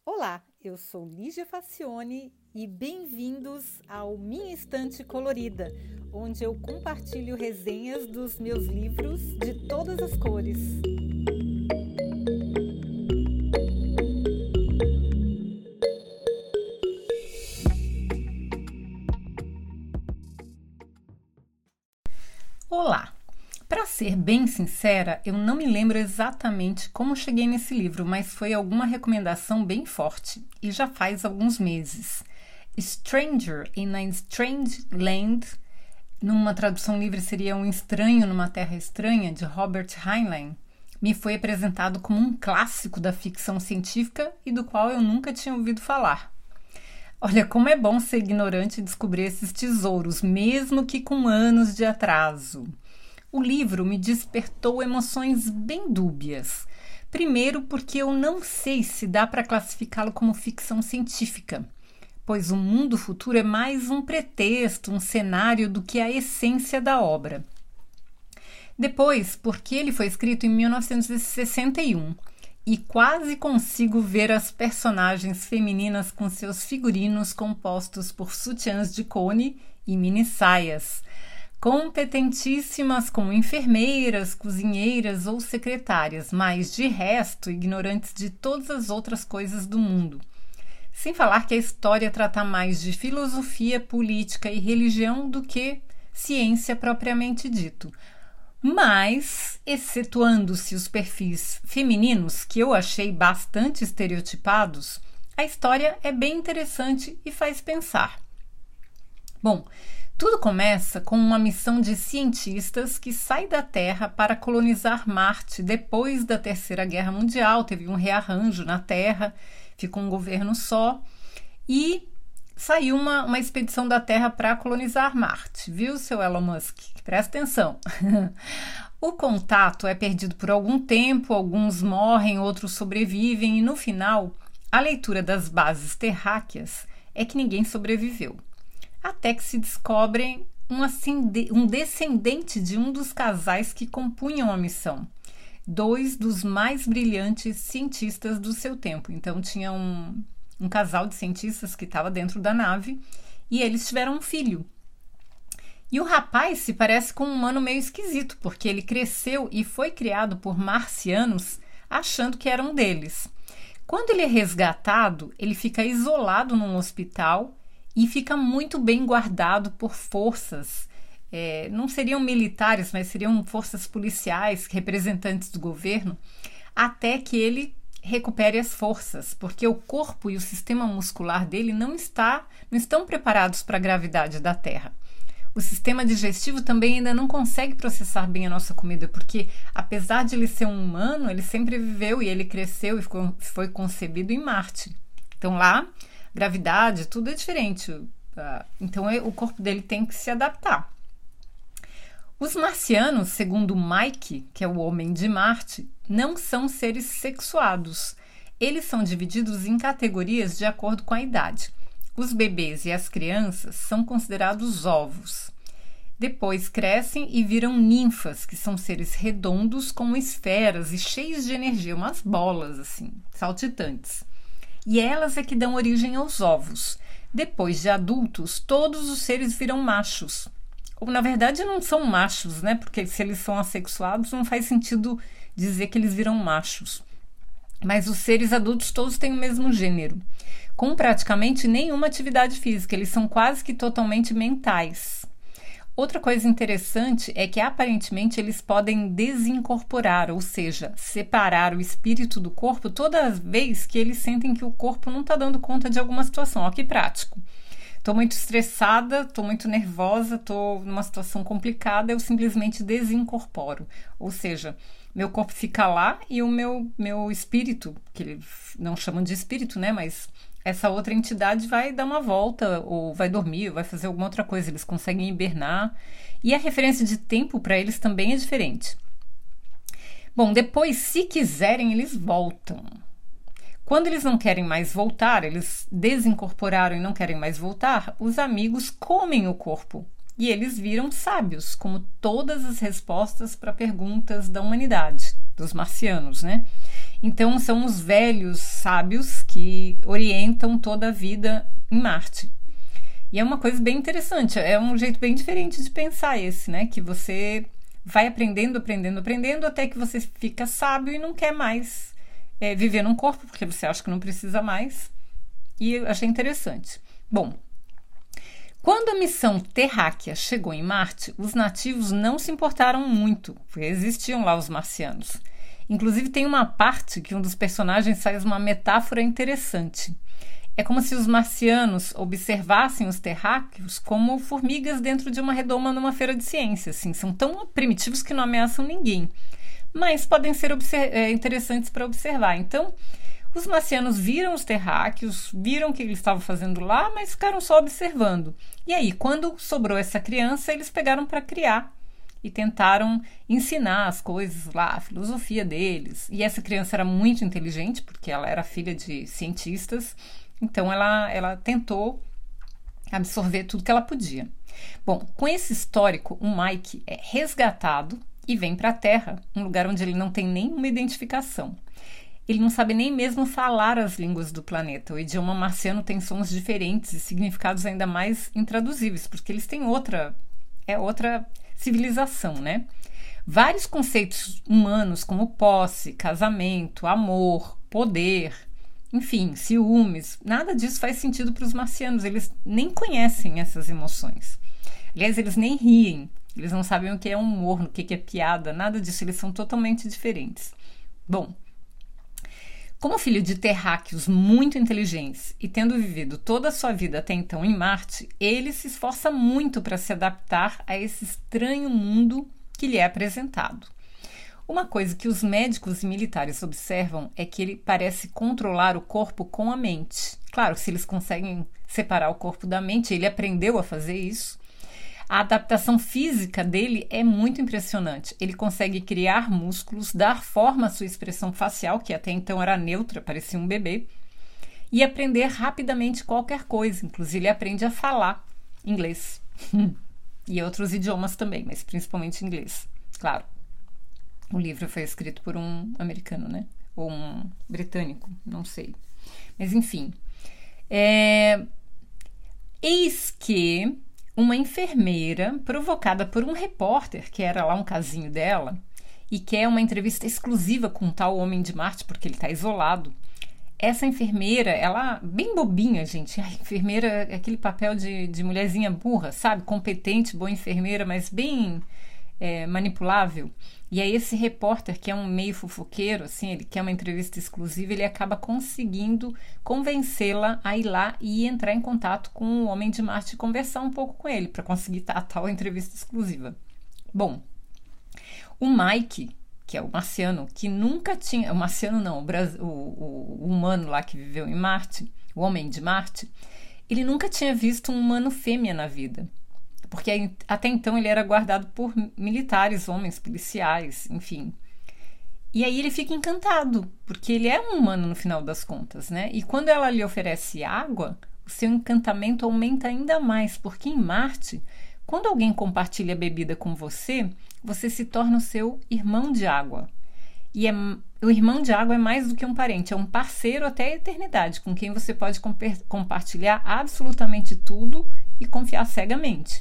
Olá, eu sou Lígia Facione e bem-vindos ao Minha Estante Colorida, onde eu compartilho resenhas dos meus livros de todas as cores. Olá! Para ser bem sincera, eu não me lembro exatamente como cheguei nesse livro, mas foi alguma recomendação bem forte, e já faz alguns meses. Stranger in a Strange Land, numa tradução livre seria Um Estranho numa Terra Estranha, de Robert Heinlein, me foi apresentado como um clássico da ficção científica e do qual eu nunca tinha ouvido falar. Olha, como é bom ser ignorante e descobrir esses tesouros, mesmo que com anos de atraso. O livro me despertou emoções bem dúbias. Primeiro, porque eu não sei se dá para classificá-lo como ficção científica, pois o mundo futuro é mais um pretexto, um cenário do que a essência da obra. Depois, porque ele foi escrito em 1961 e quase consigo ver as personagens femininas com seus figurinos compostos por sutiãs de cone e mini-saias, competentíssimas como enfermeiras, cozinheiras ou secretárias, mas de resto ignorantes de todas as outras coisas do mundo. Sem falar que a história trata mais de filosofia, política e religião do que ciência propriamente dito. Mas, excetuando-se os perfis femininos, que eu achei bastante estereotipados, a história é bem interessante e faz pensar. Bom, tudo começa com uma missão de cientistas que sai da Terra para colonizar Marte depois da Terceira Guerra Mundial. Teve um rearranjo na Terra, ficou um governo só e saiu uma expedição da Terra para colonizar Marte. Viu, seu Elon Musk? Presta atenção. O contato é perdido por algum tempo, alguns morrem, outros sobrevivem e no final, a leitura das bases terráqueas é que ninguém sobreviveu. Até que se descobrem um descendente de um dos casais que compunham a missão. Dois dos mais brilhantes cientistas do seu tempo. Então tinha um casal de cientistas que estava dentro da nave e eles tiveram um filho. E o rapaz se parece com um humano meio esquisito, porque ele cresceu e foi criado por marcianos achando que era um deles. Quando ele é resgatado, ele fica isolado num hospital e fica muito bem guardado por forças, não seriam militares, mas seriam forças policiais, representantes do governo, até que ele recupere as forças, porque o corpo e o sistema muscular dele não estão preparados para a gravidade da Terra. O sistema digestivo também ainda não consegue processar bem a nossa comida, porque apesar de ele ser um humano, ele sempre viveu e ele cresceu e foi concebido em Marte. Então lá, gravidade, tudo é diferente. Então o corpo dele tem que se adaptar. Os marcianos, segundo Mike, que é o homem de Marte, não são seres sexuados. Eles são divididos em categorias de acordo com a idade. Os bebês e as crianças são considerados ovos. Depois crescem e viram ninfas, que são seres redondos com esferas e cheios de energia, umas bolas assim, saltitantes. E elas é que dão origem aos ovos. Depois de adultos, todos os seres viram machos. Ou, na verdade, não são machos, né? Porque se eles são assexuados, não faz sentido dizer que eles viram machos. Mas os seres adultos todos têm o mesmo gênero, com praticamente nenhuma atividade física. Eles são quase que totalmente mentais. Outra coisa interessante é que, aparentemente, eles podem desincorporar, ou seja, separar o espírito do corpo toda vez que eles sentem que o corpo não está dando conta de alguma situação. Ó, que prático. Estou muito estressada, estou muito nervosa, estou numa situação complicada, eu simplesmente desincorporo. Ou seja, meu corpo fica lá e o meu espírito, que eles não chamam de espírito, né? Mas essa outra entidade vai dar uma volta, ou vai dormir, ou vai fazer alguma outra coisa. Eles conseguem hibernar. E a referência de tempo para eles também é diferente. Bom, depois, se quiserem, eles voltam. Quando eles não querem mais voltar, eles desincorporaram e não querem mais voltar, os amigos comem o corpo. E eles viram sábios, como todas as respostas para perguntas da humanidade, dos marcianos, né? Então, são os velhos sábios que orientam toda a vida em Marte. E é uma coisa bem interessante, é um jeito bem diferente de pensar esse, né? Que você vai aprendendo até que você fica sábio e não quer mais viver num corpo, porque você acha que não precisa mais. E eu achei interessante. Bom, quando a missão terráquea chegou em Marte, os nativos não se importaram muito, porque existiam lá os marcianos. Inclusive tem uma parte que um dos personagens faz uma metáfora interessante. É como se os marcianos observassem os terráqueos como formigas dentro de uma redoma numa feira de ciência. Assim, são tão primitivos que não ameaçam ninguém, mas podem ser interessantes para observar. Então, os marcianos viram os terráqueos, viram o que eles estavam fazendo lá, mas ficaram só observando. E aí, quando sobrou essa criança, eles pegaram para criar e tentaram ensinar as coisas lá, a filosofia deles. E essa criança era muito inteligente, porque ela era filha de cientistas, então ela tentou absorver tudo que ela podia. Bom, com esse histórico, o Mike é resgatado e vem para a Terra, um lugar onde ele não tem nenhuma identificação. Ele não sabe nem mesmo falar as línguas do planeta. O idioma marciano tem sons diferentes e significados ainda mais intraduzíveis, porque eles têm outra civilização, né? Vários conceitos humanos, como posse, casamento, amor, poder, enfim, ciúmes, nada disso faz sentido para os marcianos. Eles nem conhecem essas emoções. Aliás, eles nem riem. Eles não sabem o que é humor, o que é piada, nada disso. Eles são totalmente diferentes. Bom, como filho de terráqueos muito inteligentes e tendo vivido toda a sua vida até então em Marte, ele se esforça muito para se adaptar a esse estranho mundo que lhe é apresentado. Uma coisa que os médicos e militares observam é que ele parece controlar o corpo com a mente. Claro, se eles conseguem separar o corpo da mente, ele aprendeu a fazer isso. A adaptação física dele é muito impressionante. Ele consegue criar músculos, dar forma à sua expressão facial, que até então era neutra, parecia um bebê, e aprender rapidamente qualquer coisa. Inclusive, ele aprende a falar inglês. E outros idiomas também, mas principalmente inglês, claro. O livro foi escrito por um americano, né? Ou um britânico, não sei. Mas, enfim. Eis que uma enfermeira, provocada por um repórter, que era lá um casinho dela, e quer uma entrevista exclusiva com o tal homem de Marte, porque ele está isolado. Essa enfermeira, ela, bem bobinha, gente. A enfermeira é aquele papel de mulherzinha burra, sabe? Competente, boa enfermeira, mas bem manipulável. E aí esse repórter, que é um meio fofoqueiro, assim, ele quer uma entrevista exclusiva, ele acaba conseguindo convencê-la a ir lá e entrar em contato com o homem de Marte e conversar um pouco com ele, para conseguir a tal entrevista exclusiva. Bom, o Mike, que é o marciano, que nunca tinha... O marciano não, o humano lá que viveu em Marte, o homem de Marte, ele nunca tinha visto um humano fêmea na vida. Porque até então ele era guardado por militares, homens, policiais, enfim. E aí ele fica encantado, porque ele é um humano no final das contas, né? E quando ela lhe oferece água, o seu encantamento aumenta ainda mais, porque em Marte, quando alguém compartilha a bebida com você, você se torna o seu irmão de água. E o irmão de água é mais do que um parente, é um parceiro até a eternidade, com quem você pode compartilhar absolutamente tudo e confiar cegamente.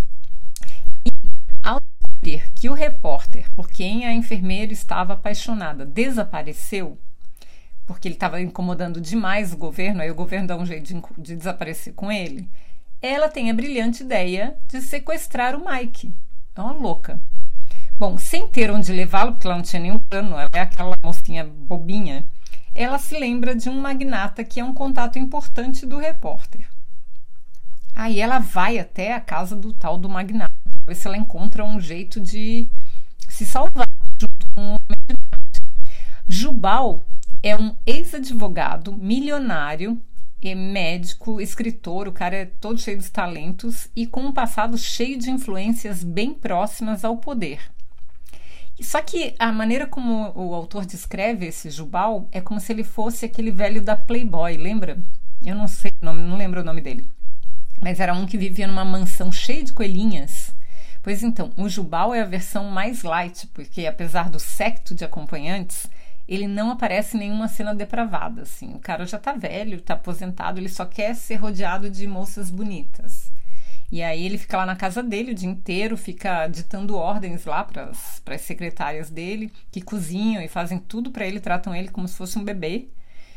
Ao descobrir que o repórter, por quem a enfermeira estava apaixonada, desapareceu, porque ele estava incomodando demais o governo, aí o governo dá um jeito de desaparecer com ele, ela tem a brilhante ideia de sequestrar o Mike. É uma louca. Bom, sem ter onde levá-lo, porque ela não tinha nenhum plano, ela é aquela mocinha bobinha, ela se lembra de um magnata que é um contato importante do repórter. Aí ela vai até a casa do tal do magnata, para ver se ela encontra um jeito de se salvar junto com o homem de Marte. Jubal é um ex-advogado, milionário, médico, escritor, o cara é todo cheio de talentos e com um passado cheio de influências bem próximas ao poder. Só que a maneira como o autor descreve esse Jubal é como se ele fosse aquele velho da Playboy, lembra? Eu não sei o nome, não lembro o nome dele. Mas era um que vivia numa mansão cheia de coelhinhas. Pois então, o Jubal é a versão mais light, porque apesar do séquito de acompanhantes, ele não aparece em nenhuma cena depravada, assim. O cara já tá velho, tá aposentado, ele só quer ser rodeado de moças bonitas. E aí ele fica lá na casa dele o dia inteiro, fica ditando ordens lá para as secretárias dele, que cozinham e fazem tudo para ele, tratam ele como se fosse um bebê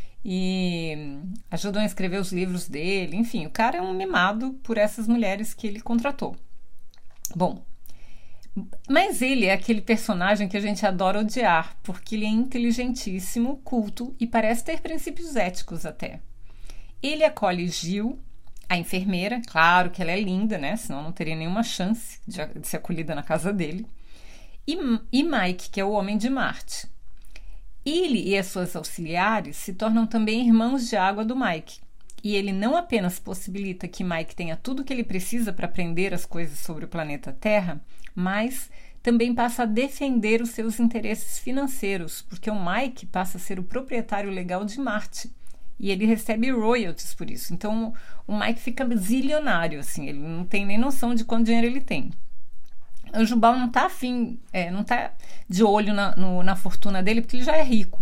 e ajudam a escrever os livros dele. Enfim, o cara é um mimado por essas mulheres que ele contratou. Bom, mas ele é aquele personagem que a gente adora odiar, porque ele é inteligentíssimo, culto e parece ter princípios éticos até. Ele acolhe Jill, a enfermeira, claro que ela é linda, né? Senão não teria nenhuma chance de ser acolhida na casa dele. E Mike, que é o homem de Marte. Ele e as suas auxiliares se tornam também irmãos de água do Mike. E ele não apenas possibilita que Mike tenha tudo o que ele precisa para aprender as coisas sobre o planeta Terra, mas também passa a defender os seus interesses financeiros, porque o Mike passa a ser o proprietário legal de Marte. E ele recebe royalties por isso. Então, o Mike fica zilionário, assim. Ele não tem nem noção de quanto dinheiro ele tem. O Jubal não tá não tá de olho na fortuna dele, porque ele já é rico.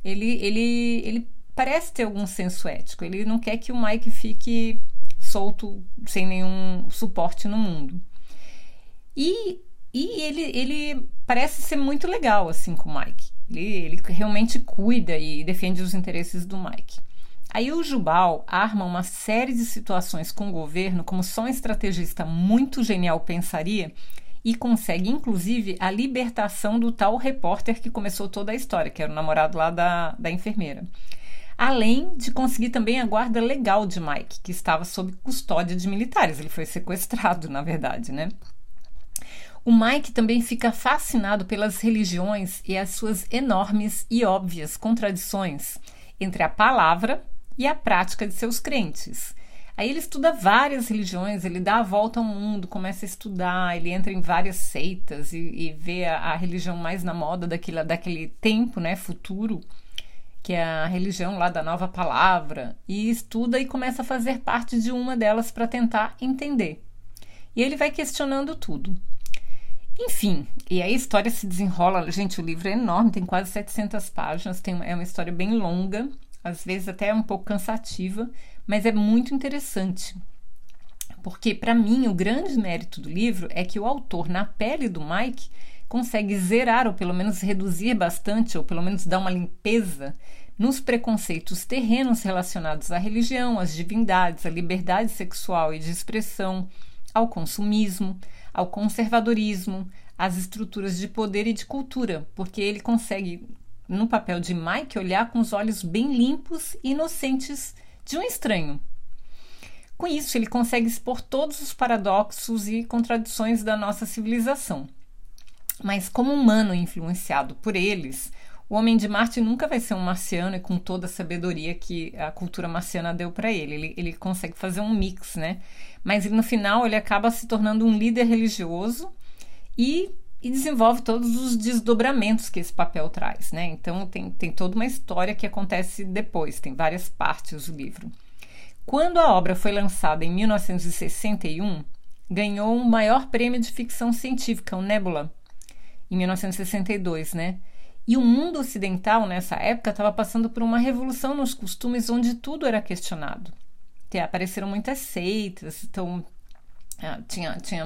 Ele parece ter algum senso ético. Ele não quer que o Mike fique solto, sem nenhum suporte no mundo. E ele parece ser muito legal, assim, com o Mike. Ele realmente cuida e defende os interesses do Mike. Aí o Jubal arma uma série de situações com o governo, como só um estrategista muito genial pensaria, e consegue, inclusive, a libertação do tal repórter que começou toda a história, que era o namorado lá da enfermeira. Além de conseguir também a guarda legal de Mike, que estava sob custódia de militares. Ele foi sequestrado, na verdade, né? O Mike também fica fascinado pelas religiões e as suas enormes e óbvias contradições entre a palavra e a prática de seus crentes. Aí ele estuda várias religiões, ele dá a volta ao mundo, começa a estudar, ele entra em várias seitas e vê a religião mais na moda daquele tempo, né, futuro, que é a religião lá da nova palavra, e estuda e começa a fazer parte de uma delas para tentar entender. E ele vai questionando tudo. Enfim, e aí a história se desenrola. Gente, o livro é enorme, tem quase 700 páginas, é uma história bem longa, às vezes até um pouco cansativa, mas é muito interessante. Porque, para mim, o grande mérito do livro é que o autor, na pele do Mike, consegue zerar, ou pelo menos reduzir bastante, ou pelo menos dar uma limpeza nos preconceitos terrenos relacionados à religião, às divindades, à liberdade sexual e de expressão, ao consumismo, ao conservadorismo, às estruturas de poder e de cultura, porque ele consegue, no papel de Mike, olhar com os olhos bem limpos e inocentes de um estranho. Com isso, ele consegue expor todos os paradoxos e contradições da nossa civilização. Mas como humano influenciado por eles, o homem de Marte nunca vai ser um marciano e com toda a sabedoria que a cultura marciana deu para ele. Ele consegue fazer um mix, né? Mas no final ele acaba se tornando um líder religioso e desenvolve todos os desdobramentos que esse papel traz, né? Então tem toda uma história que acontece depois, tem várias partes do livro. Quando a obra foi lançada em 1961, ganhou o maior prêmio de ficção científica, o Nebula, em 1962, né? E o mundo ocidental, nessa época, estava passando por uma revolução nos costumes onde tudo era questionado. Apareceram muitas seitas, então tinha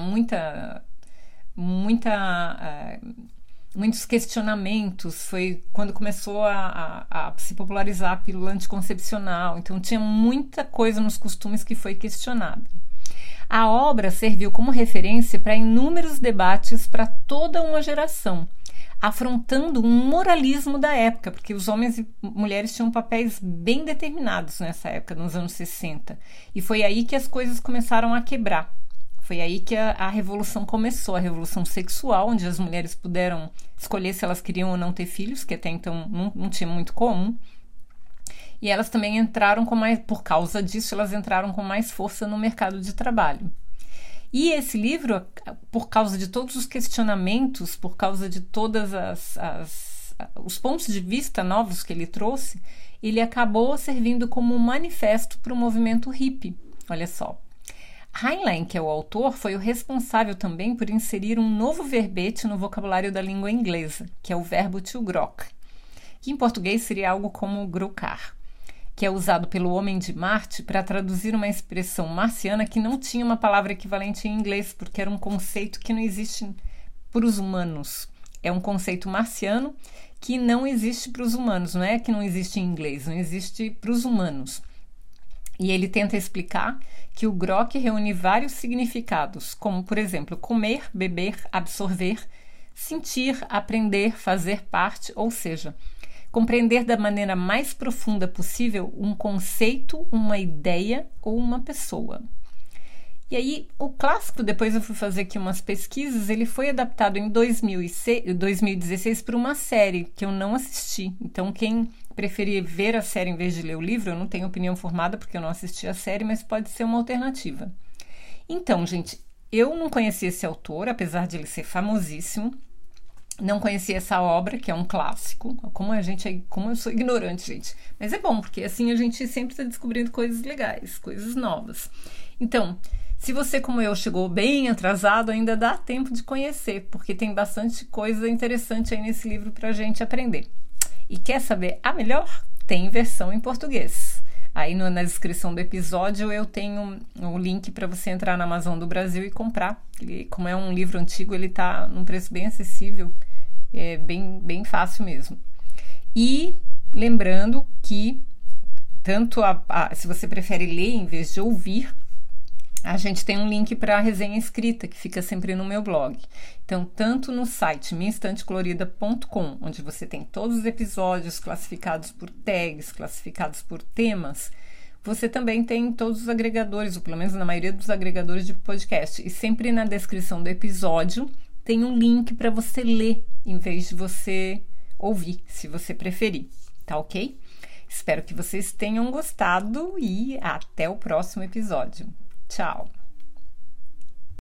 muitos questionamentos. Foi quando começou a se popularizar a pílula anticoncepcional, então tinha muita coisa nos costumes que foi questionada. A obra serviu como referência para inúmeros debates para toda uma geração, afrontando um moralismo da época, porque os homens e mulheres tinham papéis bem determinados nessa época, nos anos 60. E foi aí que as coisas começaram a quebrar. Foi aí que a revolução começou, a revolução sexual, onde as mulheres puderam escolher se elas queriam ou não ter filhos, que até então não tinha muito comum. E elas também entraram por causa disso, elas entraram com mais força no mercado de trabalho. E esse livro, por causa de todos os questionamentos, por causa de todos os pontos de vista novos que ele trouxe, ele acabou servindo como um manifesto para o movimento hippie. Olha só. Heinlein, que é o autor, foi o responsável também por inserir um novo verbete no vocabulário da língua inglesa, que é o verbo to grok, que em português seria algo como grocar, que é usado pelo homem de Marte para traduzir uma expressão marciana que não tinha uma palavra equivalente em inglês, porque era um conceito que não existe para os humanos. É um conceito marciano que não existe para os humanos, não é que não existe em inglês, não existe para os humanos. E ele tenta explicar que o grok reúne vários significados, como, por exemplo, comer, beber, absorver, sentir, aprender, fazer parte, ou seja, compreender da maneira mais profunda possível um conceito, uma ideia ou uma pessoa. E aí, o clássico, depois eu fui fazer aqui umas pesquisas, ele foi adaptado em 2016 para uma série que eu não assisti. Então, quem preferir ver a série em vez de ler o livro, eu não tenho opinião formada porque eu não assisti a série, mas pode ser uma alternativa. Então, gente, eu não conhecia esse autor, apesar de ele ser famosíssimo. Não conhecia essa obra, que é um clássico. Como eu sou ignorante, gente. Mas é bom, porque assim a gente sempre está descobrindo coisas legais, coisas novas. Então, se você, como eu, chegou bem atrasado, ainda dá tempo de conhecer, porque tem bastante coisa interessante aí nesse livro para a gente aprender. E quer saber a melhor? Tem versão em português. Aí na descrição do episódio eu tenho o link para você entrar na Amazon do Brasil e comprar. Como é um livro antigo, ele está num preço bem acessível, é bem fácil mesmo. E lembrando que tanto se você prefere ler em vez de ouvir, a gente tem um link para a resenha escrita, que fica sempre no meu blog. Então, tanto no site minhaestantecolorida.com, onde você tem todos os episódios classificados por tags, classificados por temas, você também tem todos os agregadores, ou pelo menos na maioria dos agregadores de podcast. E sempre na descrição do episódio tem um link para você ler, em vez de você ouvir, se você preferir. Tá ok? Espero que vocês tenham gostado e até o próximo episódio. Tchau!